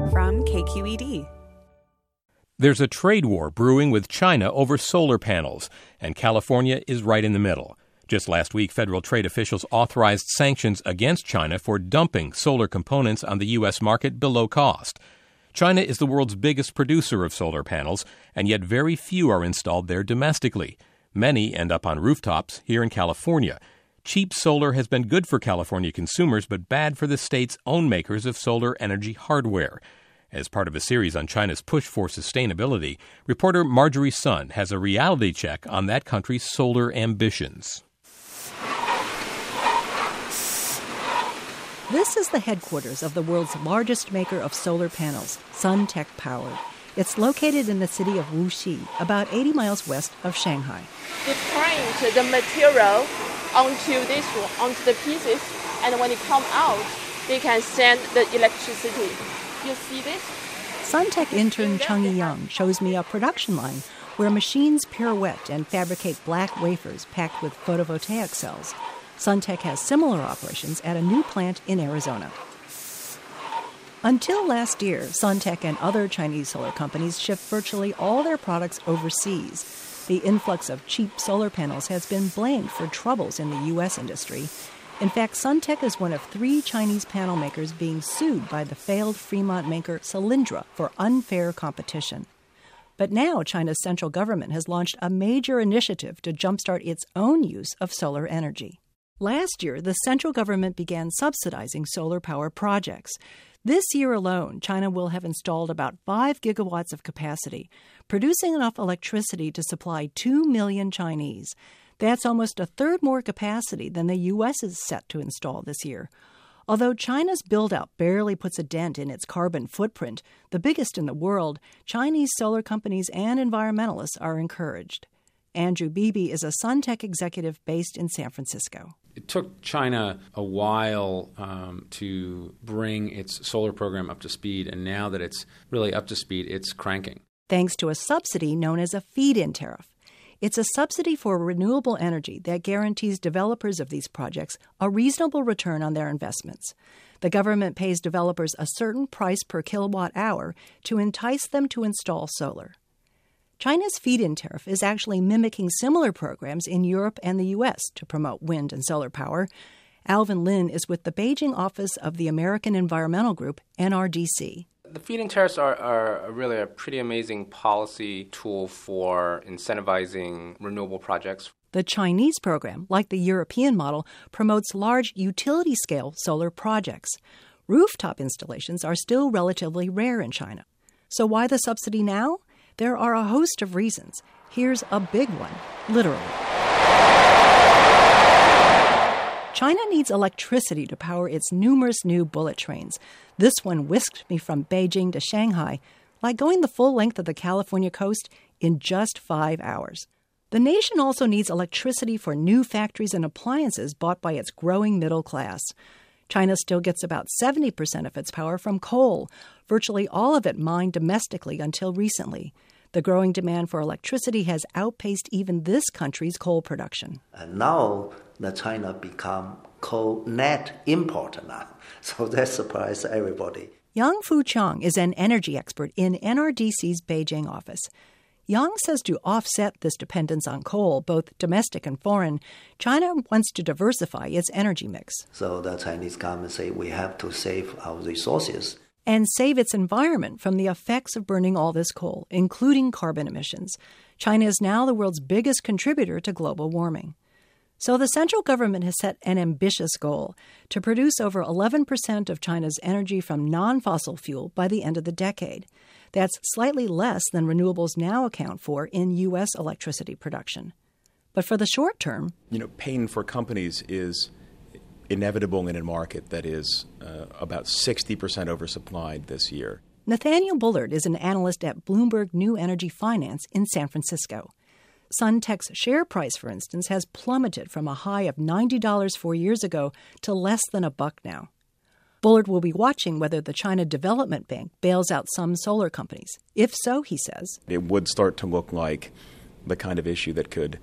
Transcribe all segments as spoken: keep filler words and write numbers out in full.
from K Q E D. There's a trade war brewing with China over solar panels, and California is right in the middle. Just last week, federal trade officials authorized sanctions against China for dumping solar components on the U S market below cost. China is the world's biggest producer of solar panels, and yet very few are installed there domestically. Many end up on rooftops here in California. Cheap solar has been good for California consumers, but bad for the state's own makers of solar energy hardware. As part of a series on China's push for sustainability, reporter Marjorie Sun has a reality check on that country's solar ambitions. This is the headquarters of the world's largest maker of solar panels, Suntech Power. It's located in the city of Wuxi, about eighty miles west of Shanghai. They print the material onto this onto the pieces, and when it come out, they can send the electricity. You see this? Suntech intern Chung Yi-young shows me a production line where machines pirouette and fabricate black wafers packed with photovoltaic cells. Suntech has similar operations at a new plant in Arizona. Until last year, Suntech and other Chinese solar companies shipped virtually all their products overseas. The influx of cheap solar panels has been blamed for troubles in the U S industry. In fact, Suntech is one of three Chinese panel makers being sued by the failed Fremont maker Solyndra for unfair competition. But now China's central government has launched a major initiative to jumpstart its own use of solar energy. Last year, the central government began subsidizing solar power projects. This year alone, China will have installed about five gigawatts of capacity, producing enough electricity to supply two million Chinese. That's almost a third more capacity than the U S is set to install this year. Although China's build-out barely puts a dent in its carbon footprint, the biggest in the world, Chinese solar companies and environmentalists are encouraged. Andrew Beebe is a Suntech executive based in San Francisco. It took China a while um, to bring its solar program up to speed, and now that it's really up to speed, it's cranking. Thanks to a subsidy known as a feed-in tariff. It's a subsidy for renewable energy that guarantees developers of these projects a reasonable return on their investments. The government pays developers a certain price per kilowatt hour to entice them to install solar. China's feed-in tariff is actually mimicking similar programs in Europe and the U S to promote wind and solar power. Alvin Lin is with the Beijing office of the American Environmental Group, N R D C. The feed-in tariffs are, are really a pretty amazing policy tool for incentivizing renewable projects. The Chinese program, like the European model, promotes large utility-scale solar projects. Rooftop installations are still relatively rare in China. So why the subsidy now? There are a host of reasons. Here's a big one, literally. China needs electricity to power its numerous new bullet trains. This one whisked me from Beijing to Shanghai, like going the full length of the California coast in just five hours. The nation also needs electricity for new factories and appliances bought by its growing middle class. China still gets about seventy percent of its power from coal, virtually all of it mined domestically until recently. The growing demand for electricity has outpaced even this country's coal production. And now the China become coal net importer now, so that surprised everybody. Yang Fu Chang is an energy expert in N R D C's Beijing office. Yang says to offset this dependence on coal, both domestic and foreign, China wants to diversify its energy mix. So the Chinese government say we have to save our resources. And save its environment from the effects of burning all this coal, including carbon emissions. China is now the world's biggest contributor to global warming. So the central government has set an ambitious goal to produce over eleven percent of China's energy from non-fossil fuel by the end of the decade. That's slightly less than renewables now account for in U S electricity production. But for the short term, you know, pain for companies is inevitable in a market that is uh, about sixty percent oversupplied this year. Nathaniel Bullard is an analyst at Bloomberg New Energy Finance in San Francisco. Suntech's share price, for instance, has plummeted from a high of ninety dollars four years ago to less than a buck now. Bullard will be watching whether the China Development Bank bails out some solar companies. If so, he says, it would start to look like the kind of issue that could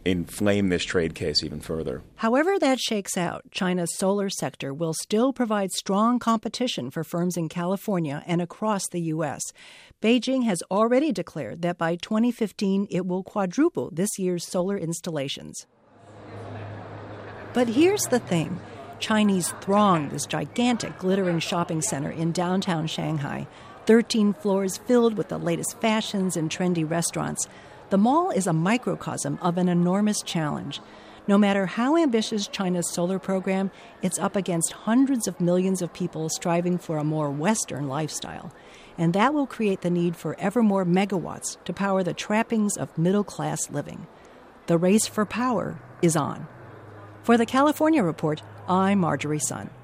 inflame this trade case even further. However that shakes out, China's solar sector will still provide strong competition for firms in California and across the U S. Beijing has already declared that by twenty fifteen it will quadruple this year's solar installations. But here's the thing. Chinese throng this gigantic, glittering shopping center in downtown Shanghai, thirteen floors filled with the latest fashions and trendy restaurants. The mall is a microcosm of an enormous challenge. No matter how ambitious China's solar program, it's up against hundreds of millions of people striving for a more Western lifestyle. And that will create the need for ever more megawatts to power the trappings of middle-class living. The race for power is on. For the California Report, I'm Marjorie Sun.